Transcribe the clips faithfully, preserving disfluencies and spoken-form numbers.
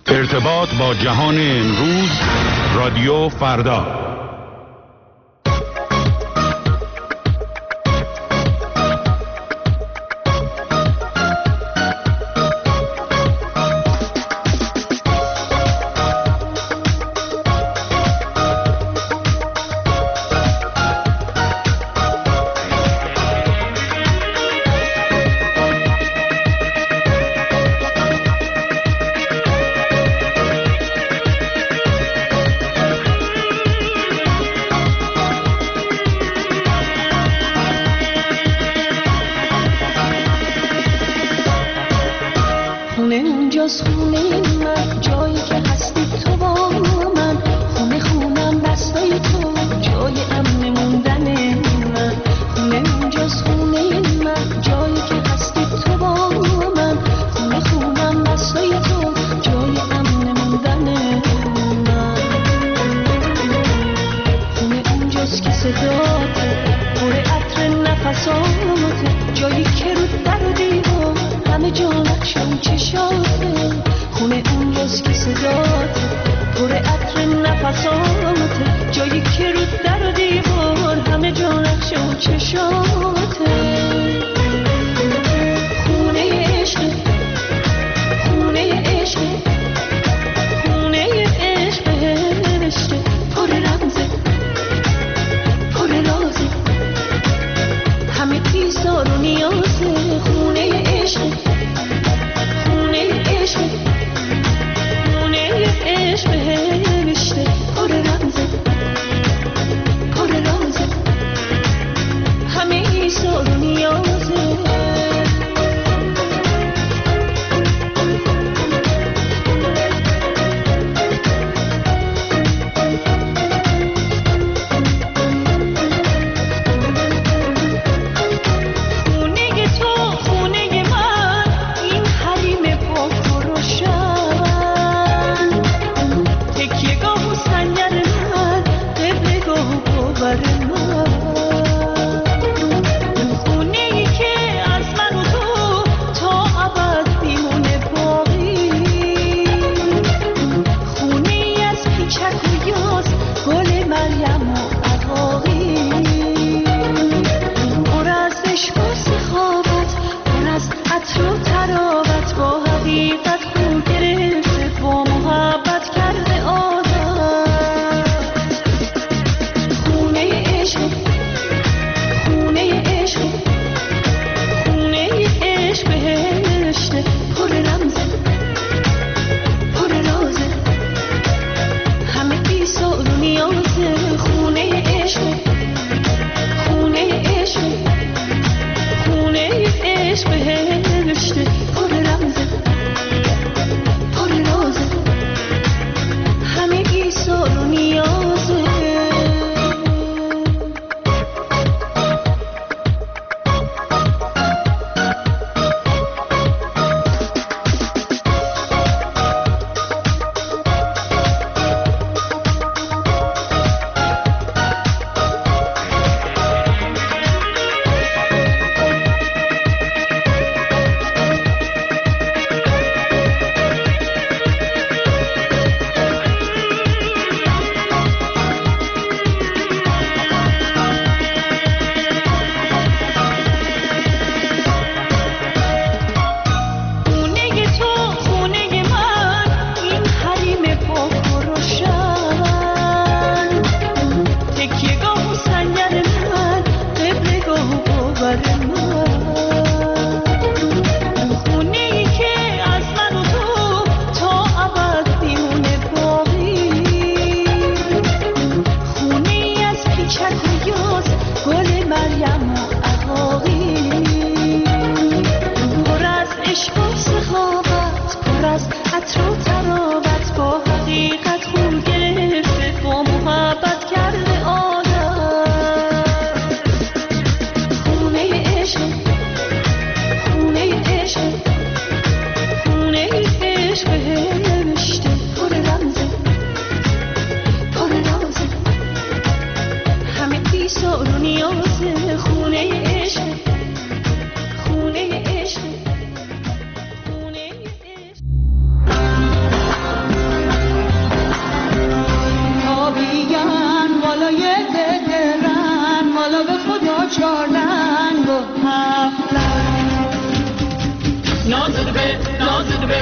ارتباط با جهان امروز، رادیو فردا. خونه اونجاست که صدات پر عطر نفسات جایی که رو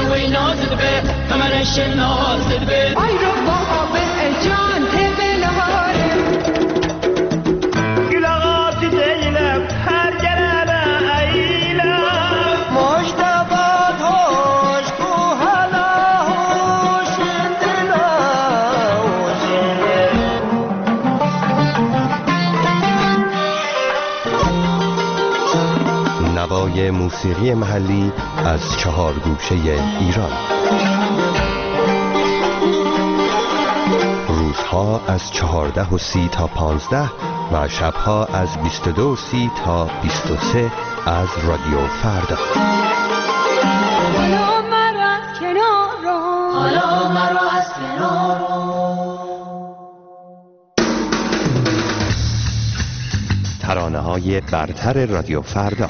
وی نازد به کمرش نازد به ای رو بابا به جان تبلهار گلاغات دیلم هر گربه ایلم مجتبات هوش کو هلا هوش دلا نوای موسیقی محلی از چهار گوشه ایران. روزها از چهارده و سی تا پانزده و شبها از بیست و دو و سی تا بیست و سه از رادیو فردا. حالا مرا از کنار رو حالا مرا از کنار ترانه های برتر رادیو فردا.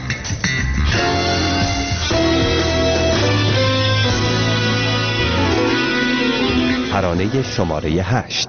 ترانه شماره هشت.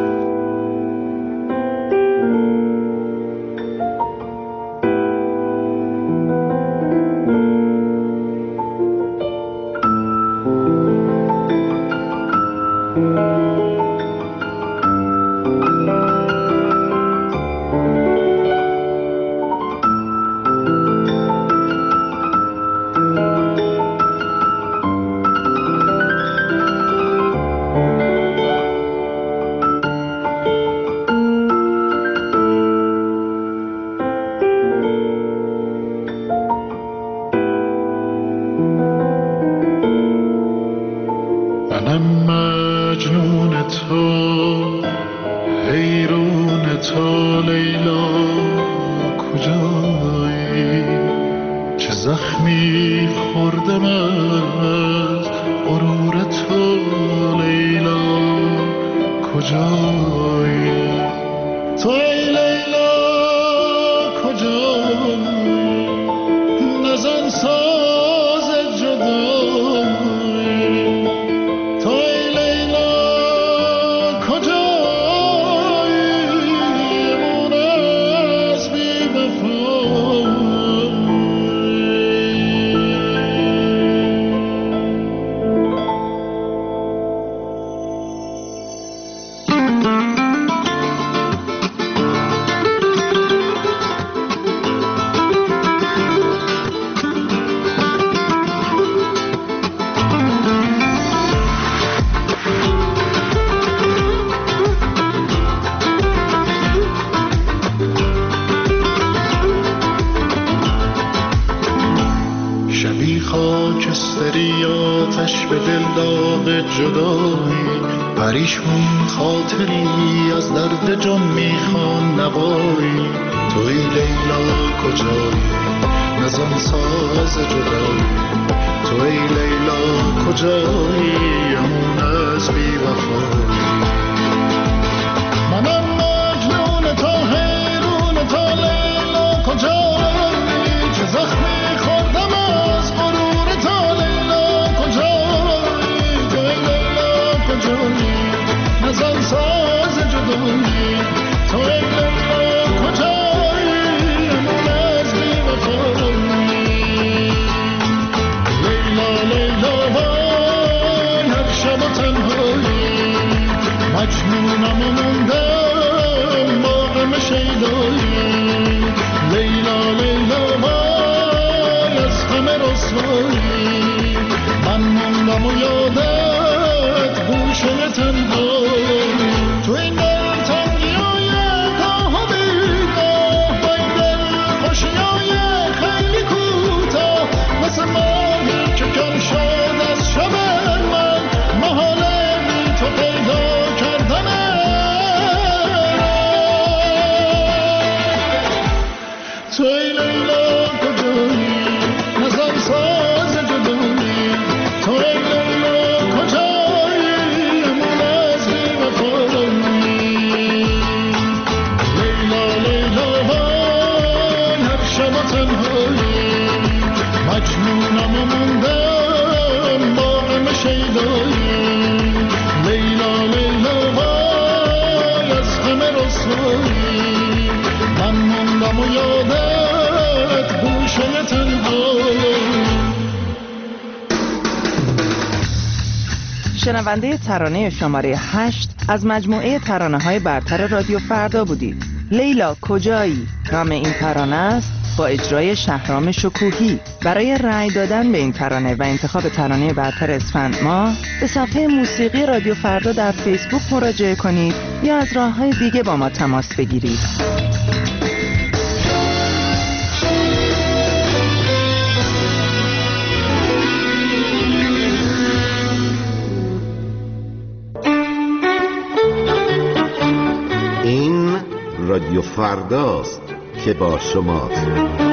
خاکستری آتش به دل داغ جدایی، پریشون خاطری از درد جان میخوان نوایی. توی لیلا کجایی نزن ساز جدایی، توی لیلا کجایی همون از بی وفایی. منم مجنون تا حیرون تا لیلا کجایی، چه زخمی خوردم از غرور تا لیلا کجایی. توی لیلا کجایی نزن ساز جدایی، توی لیلا کجایی همون از بی وفایی. لیلا لیلا وای هر شب و تنهایی، مجنونم و موندم باغم شیدایی. لیلا لیلا وای از همه رسوایی، من موندم و یادت گوشه تنهایی. تو این دل تنگی های گاه و بیگاه، با این دل خوشی های خیلی کوتاه، مثل ماهی که کم شد از شب من، محاله بی تو پیدا کردن. توی لیلا کجایی نزن ساز جدایی، توی لیلا کجایی همون از بی وفایی. لیلا لیلا وای هر شب و تنهایی، مجنونم و موندم باغم شیدایی. لیلا لیلا وای از همه رسوایی، من موندم و یادت گوشه تنهایی. شنونده ترانه شماره هشت از مجموعه ترانه های برتر رادیو فردا بودید. لیلا کجایی نام این ترانه است، با اجرای شهرام شکوهی. برای رأی دادن به این ترانه و انتخاب ترانه برتر اسفند ماه به صفحه موسیقی رادیو فردا در فیسبوک مراجعه کنید یا از راه‌های دیگه با ما تماس بگیرید. این رادیو فرداست که با شماست.